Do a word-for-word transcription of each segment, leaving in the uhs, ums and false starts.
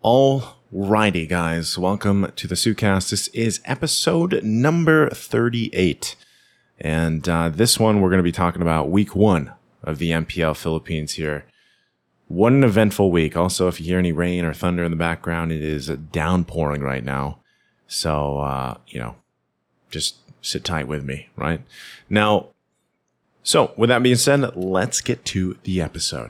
Alrighty, guys. Welcome to the Suitcast. This is episode number thirty-eight. And uh, this one, we're going to be talking about week one of the M P L Philippines here. What an eventful week. Also, if you hear any rain or thunder in the background, it is downpouring right now. So, uh, you know, just sit tight with me, right? Now, so with that being said, let's get to the episode.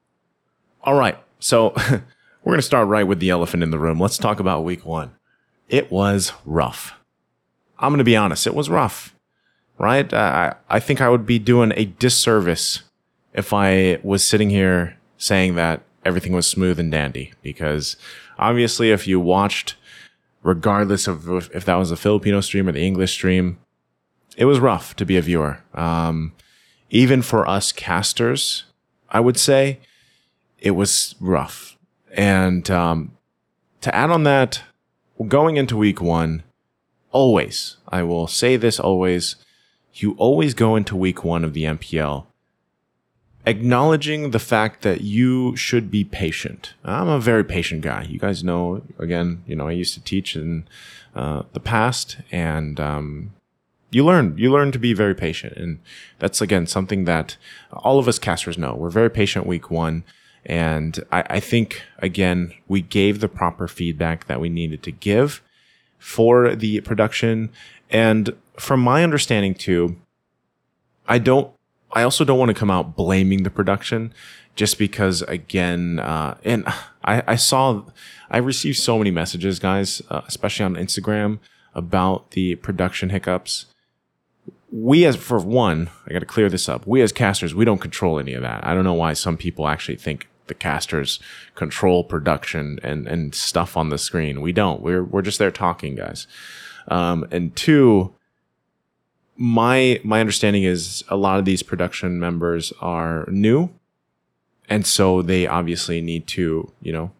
All right. So we're going to start right with the elephant in the room. Let's talk about week one. It was rough. I'm going to be honest. It was rough, right? I, I think I would be doing a disservice if I was sitting here saying that everything was smooth and dandy, because obviously if you watched, regardless of if that was a Filipino stream or the English stream, it was rough to be a viewer. Um, even for us casters, I would say it was rough. And um, to add on that, going into week one, always, I will say this always, you always go into week one of the M P L acknowledging the fact that you should be patient. I'm a very patient guy. You guys know, again, you know, I used to teach in uh, the past, and um, you learn, you learn to be very patient. And that's, again, something that all of us casters know. We're very patient week one. And I, I think, again, we gave the proper feedback that we needed to give for the production. And from my understanding, too, I don't, I also don't want to come out blaming the production just because, again, uh, and I, I saw, I received so many messages, guys, uh, especially on Instagram, about the production hiccups. We as, for one, I got to clear this up. We as casters, we don't control any of that. I don't know why some people actually think the casters control production and, and stuff on the screen. We don't. We're, we're just there talking, guys. Um, and two, my, my understanding is a lot of these production members are new. And so they obviously need to, you know,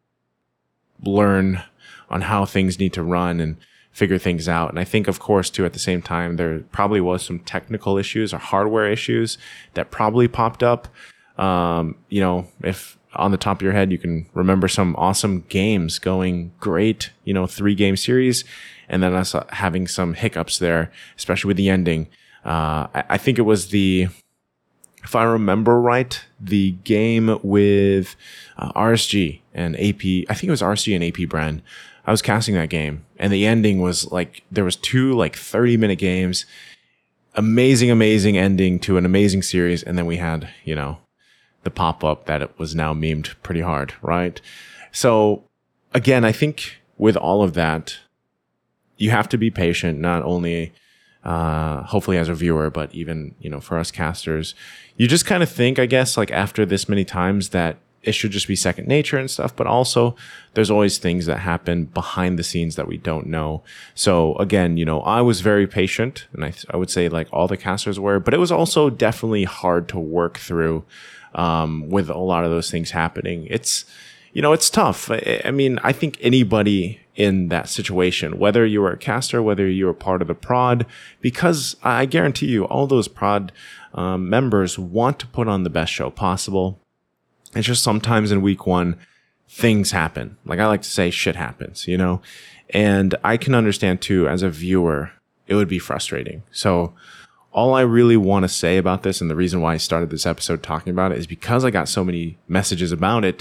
learn on how things need to run and figure things out. And I think, of course, too, at the same time, there probably was some technical issues or hardware issues that probably popped up. Um, you know, if on the top of your head, you can remember some awesome games going great, you know, three game series, and then us having some hiccups there, especially with the ending. Uh, I, I think it was the, if I remember right, the game with uh, R S G and A P, I think it was R S G and A P brand. I was casting that game, and the ending was like, there was two like thirty minute games, amazing, amazing ending to an amazing series. And then we had, you know, the pop-up that it was now memed pretty hard, right? So again, I think with all of that, you have to be patient, not only uh, hopefully as a viewer, but even, you know, for us casters. You just kind of think, I guess, like after this many times that it should just be second nature and stuff, but also there's always things that happen behind the scenes that we don't know. So again, you know, I was very patient, and I, I would say like all the casters were, but it was also definitely hard to work through um, with a lot of those things happening. It's, you know, it's tough. I, I mean, I think anybody in that situation, whether you were a caster, whether you were part of the prod, because I guarantee you all those prod um, members want to put on the best show possible. It's just sometimes in week one, things happen. Like I like to say, shit happens, you know? And I can understand too, as a viewer, it would be frustrating. So all I really want to say about this, and the reason why I started this episode talking about it, is because I got so many messages about it.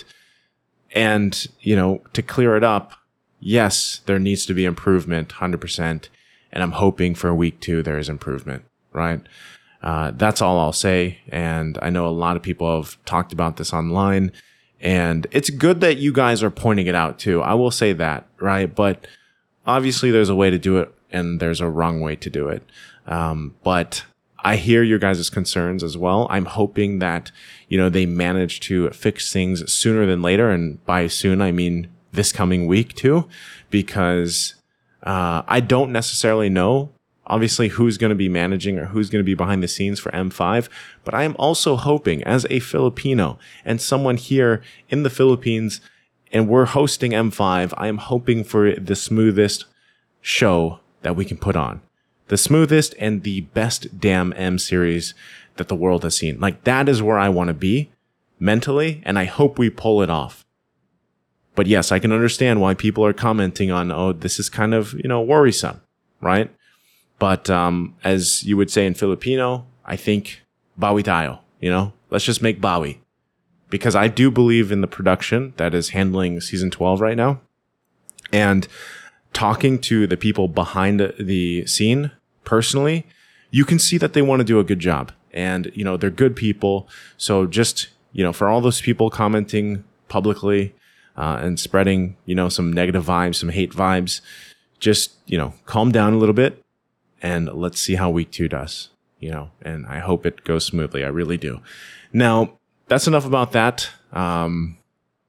And, you know, to clear it up, yes, there needs to be improvement, one hundred percent. And I'm hoping for week two, there is improvement, right? Uh, that's all I'll say. And I know a lot of people have talked about this online, and it's good that you guys are pointing it out too. I will say that, right? But obviously there's a way to do it and there's a wrong way to do it. Um, but I hear your guys' concerns as well. I'm hoping that, you know, they manage to fix things sooner than later. And by soon, I mean this coming week too, because, uh, I don't necessarily know obviously who's going to be managing or who's going to be behind the scenes for M five. But I am also hoping, as a Filipino and someone here in the Philippines, and we're hosting M five, I am hoping for the smoothest show that we can put on. The smoothest and the best damn M series that the world has seen. Like, that is where I want to be mentally, and I hope we pull it off. But yes, I can understand why people are commenting on, oh, this is kind of, you know, worrisome, right? But um, as you would say in Filipino, I think bawi tayo, you know, let's just make bawi. Because I do believe in the production that is handling season twelve right now. And talking to the people behind the scene personally, you can see that they want to do a good job. And, you know, they're good people. So just, you know, for all those people commenting publicly uh, and spreading, you know, some negative vibes, some hate vibes, just, you know, calm down a little bit and let's see how week two does, you know, and I hope it goes smoothly. I really do. Now, that's enough about that. Um,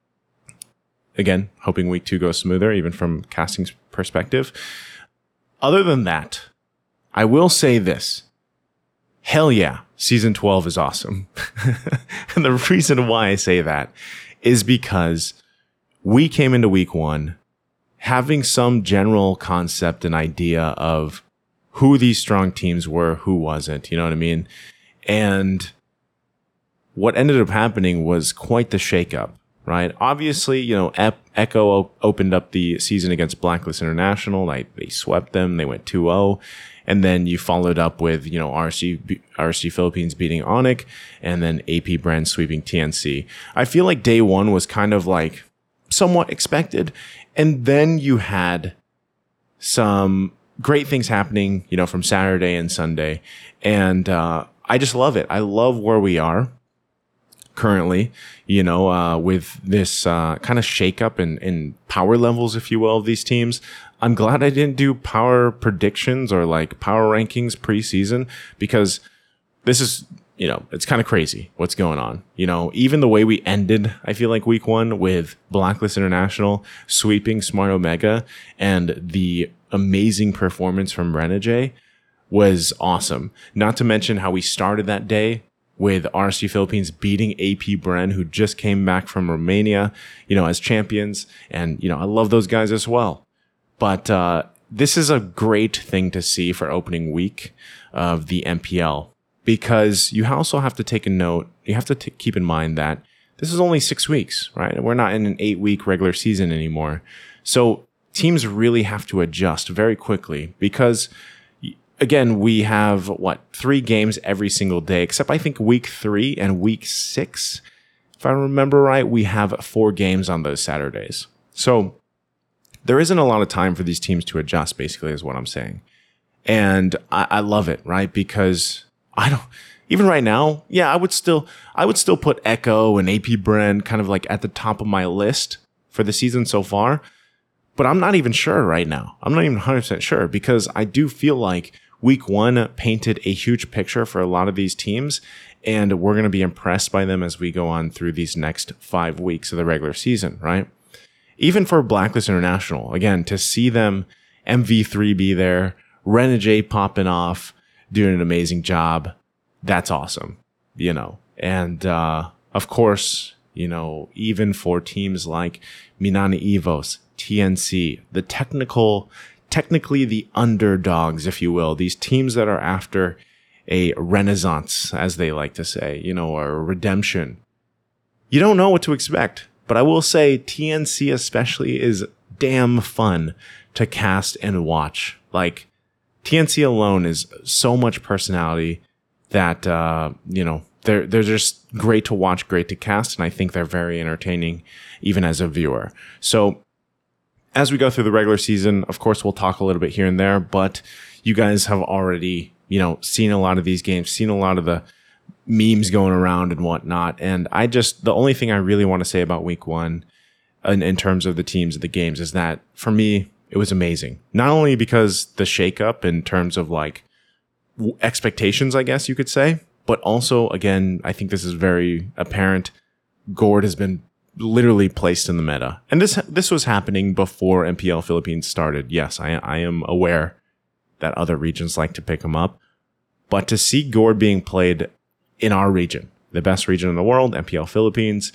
again, hoping week two goes smoother, even from casting's perspective. Other than that, I will say this. Hell yeah, season twelve is awesome. And the reason why I say that is because we came into week one having some general concept and idea of who these strong teams were, who wasn't, you know what I mean? And what ended up happening was quite the shakeup, right? Obviously, you know, e- Echo op- opened up the season against Blacklist International. Like, they swept them. They went two oh. And then you followed up with, you know, R C, R C Philippines beating Onic, and then A P Brand sweeping T N C. I feel like day one was kind of like somewhat expected. And then you had some great things happening, you know, from Saturday and Sunday. And uh, I just love it. I love where we are currently, you know, uh, with this uh, kind of shakeup in, in power levels, if you will, of these teams. I'm glad I didn't do power predictions or like power rankings preseason, because this is, you know, it's kind of crazy what's going on. You know, even the way we ended, I feel like week one with Blacklist International sweeping Smart Omega and the amazing performance from Renegade was awesome. Not to mention how we started that day with R C Philippines beating A P Bren, who just came back from Romania, you know, as champions. And, you know, I love those guys as well. But uh, this is a great thing to see for opening week of the M P L, because you also have to take a note. You have to t- keep in mind that this is only six weeks, right? We're not in an eight-week regular season anymore. So teams really have to adjust very quickly, because again, we have, what, three games every single day, except I think week three and week six, if I remember right, we have four games on those Saturdays. So there isn't a lot of time for these teams to adjust, basically, is what I'm saying. And I, I love it, right? Because I don't, even right now, yeah, I would still, I would still put Echo and A P Bren kind of like at the top of my list for the season so far. But I'm not even sure right now. I'm not even one hundred percent sure, because I do feel like week one painted a huge picture for a lot of these teams, and we're going to be impressed by them as we go on through these next five weeks of the regular season, right? Even for Blacklist International, again, to see them M V three be there, Renegade popping off, doing an amazing job, that's awesome, you know. And uh, of course, you know, even for teams like Minani Evos, T N C, the technical technically the underdogs, if you will, these teams that are after a renaissance, as they like to say, you know, or a redemption. You don't know what to expect, but I will say T N C especially is damn fun to cast and watch. Like, T N C alone is so much personality that, uh, you know, they're, they're just great to watch, great to cast, and I think they're very entertaining even as a viewer. So, as we go through the regular season, of course, we'll talk a little bit here and there, but you guys have already, you know, seen a lot of these games, seen a lot of the memes going around and whatnot. And I just, the only thing I really want to say about week one in, in terms of the teams and the games is that for me, it was amazing. Not only because the shakeup in terms of like expectations, I guess you could say, but also, again, I think this is very apparent. Gord has been literally placed in the meta. And this this was happening before M P L Philippines started. Yes, I, I am aware that other regions like to pick him up. But to see Gord being played in our region, the best region in the world, M P L Philippines,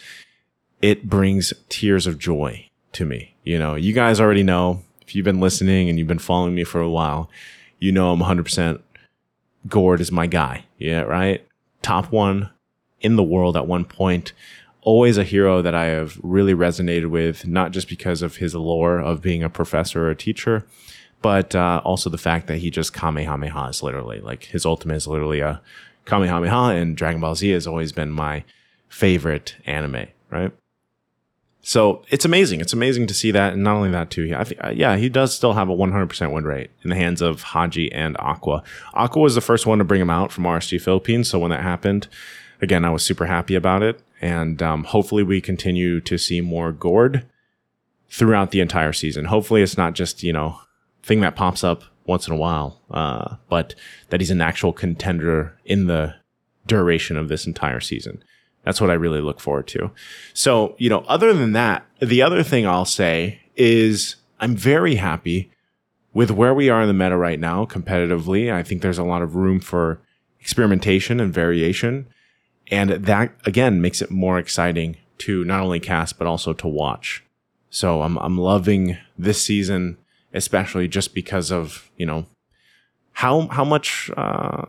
it brings tears of joy to me. You know, you guys already know, if you've been listening and you've been following me for a while, you know I'm one hundred percent Gord is my guy. Yeah, right? Top one in the world at one point. always a hero that I have really resonated with, not just because of his lore of being a professor or a teacher, but uh, also the fact that he just Kamehamehas literally. Like his ultimate is literally a Kamehameha, and Dragon Ball Z has always been my favorite anime, right? So it's amazing. It's amazing to see that. And not only that too, I think, yeah, he does still have a one hundred percent win rate in the hands of Haji and Aqua. Aqua was the first one to bring him out from R S G Philippines. So when that happened, again, I was super happy about it. And um, hopefully we continue to see more Gord throughout the entire season. Hopefully it's not just, you know, thing that pops up once in a while, uh, but that he's an actual contender in the duration of this entire season. That's what I really look forward to. So, you know, other than that, the other thing I'll say is I'm very happy with where we are in the meta right now competitively. I think there's a lot of room for experimentation and variation. And that, again, makes it more exciting to not only cast, but also to watch. So I'm I'm loving this season, especially just because of, you know, how how much uh,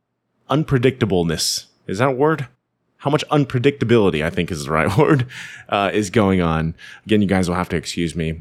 unpredictableness, is that a word? How much unpredictability, I think is the right word, uh, is going on. Again, you guys will have to excuse me.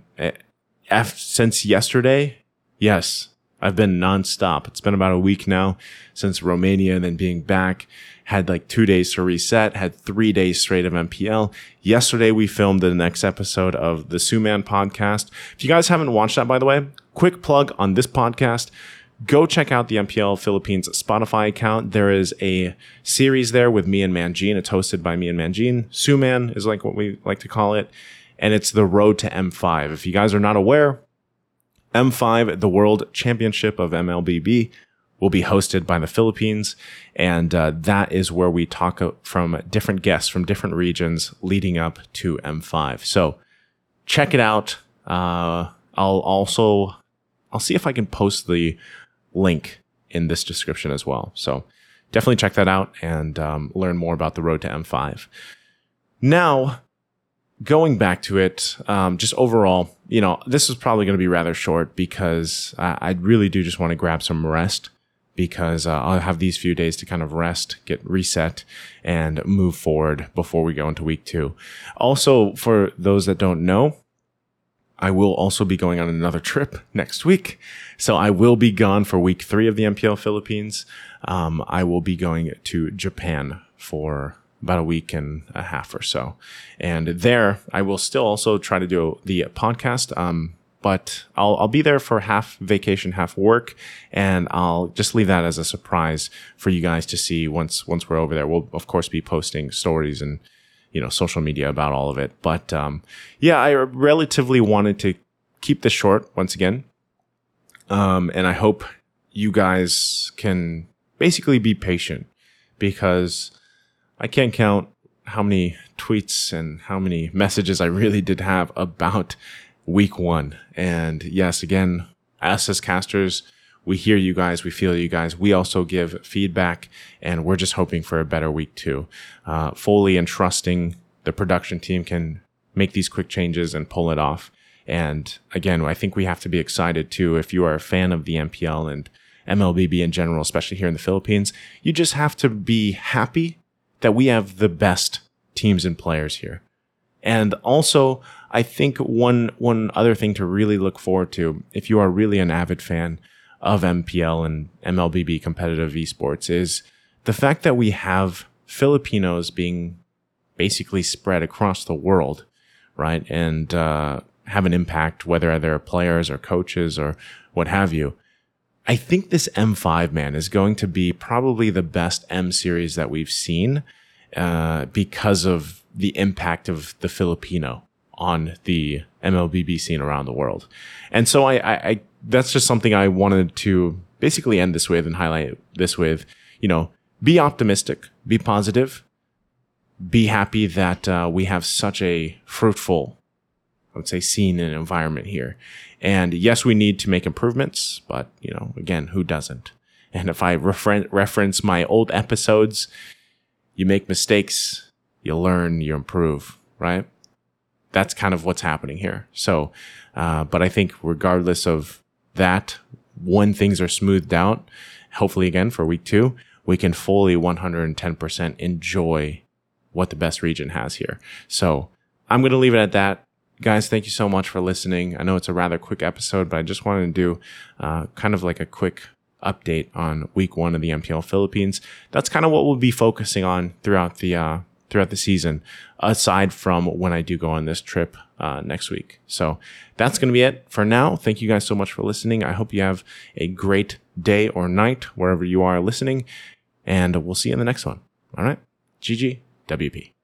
F- since yesterday, yes, I've been nonstop. It's been about a week now since Romania, and then being back. Had like two days to reset, had three days straight of M P L. Yesterday, we filmed the next episode of the Suman podcast. If you guys haven't watched that, by the way, quick plug on this podcast. Go check out the M P L Philippines Spotify account. There is a series there with me and Manjin. It's hosted by me and Manjin. Suman is like what we like to call it. And it's the road to M five. If you guys are not aware, M five, the World Championship of M L B B, will be hosted by the Philippines. And uh, that is where we talk from different guests from different regions leading up to M five. So check it out. Uh, I'll also, I'll see if I can post the link in this description as well. So definitely check that out and um, learn more about the road to M five. Now, going back to it, um, just overall, you know, this is probably going to be rather short because I, I really do just want to grab some rest because uh, I'll have these few days to kind of rest, get reset, and move forward before we go into week two. Also, for those that don't know, I will also be going on another trip next week. So I will be gone for week three of the M P L Philippines. Um, I will be going to Japan for about a week and a half or so. And there, I will still also try to do the podcast. Um, but I'll, I'll be there for half vacation, half work. And I'll just leave that as a surprise for you guys to see once, once we're over there. We'll, of course, be posting stories and, you know, social media about all of it. But, um, yeah, I relatively wanted to keep this short once again. Um, and I hope you guys can basically be patient because I can't count how many tweets and how many messages I really did have about week one. And yes, again, us as casters, we hear you guys, we feel you guys. We also give feedback, and we're just hoping for a better week two. Uh, fully and trusting the production team can make these quick changes and pull it off. And again, I think we have to be excited too. If you are a fan of the M P L and M L B B in general, especially here in the Philippines, you just have to be happy that we have the best teams and players here. And also, I think one one other thing to really look forward to, if you are really an avid fan of M P L and M L B B competitive esports, is the fact that we have Filipinos being basically spread across the world, right? And uh, have an impact, whether they're players or coaches or what have you. I think this M five, man, is going to be probably the best M series that we've seen uh, because of the impact of the Filipino on the M L B B scene around the world. And so I, I, I that's just something I wanted to basically end this with and highlight this with, you know, be optimistic, be positive, be happy that uh, we have such a fruitful, I would say, scene and environment here. And yes, we need to make improvements, but, you know, again, who doesn't? And if I refer- reference my old episodes, you make mistakes, you learn, you improve, right? That's kind of what's happening here. So, uh, but I think regardless of that, when things are smoothed out, hopefully again for week two, we can fully one hundred ten percent enjoy what the best region has here. So I'm going to leave it at that. Guys, thank you so much for listening. I know it's a rather quick episode, but I just wanted to do uh, kind of like a quick update on week one of the M P L Philippines. That's kind of what we'll be focusing on throughout the uh, throughout the season, aside from when I do go on this trip uh, next week. So that's going to be it for now. Thank you guys so much for listening. I hope you have a great day or night wherever you are listening, and we'll see you in the next one. All right. G G W P.